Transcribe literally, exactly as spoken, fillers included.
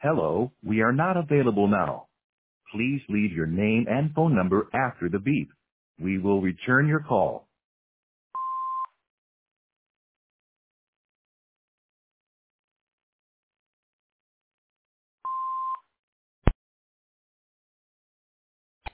Hello, we are not available now. Please leave your name and phone number after the beep. We will return your call.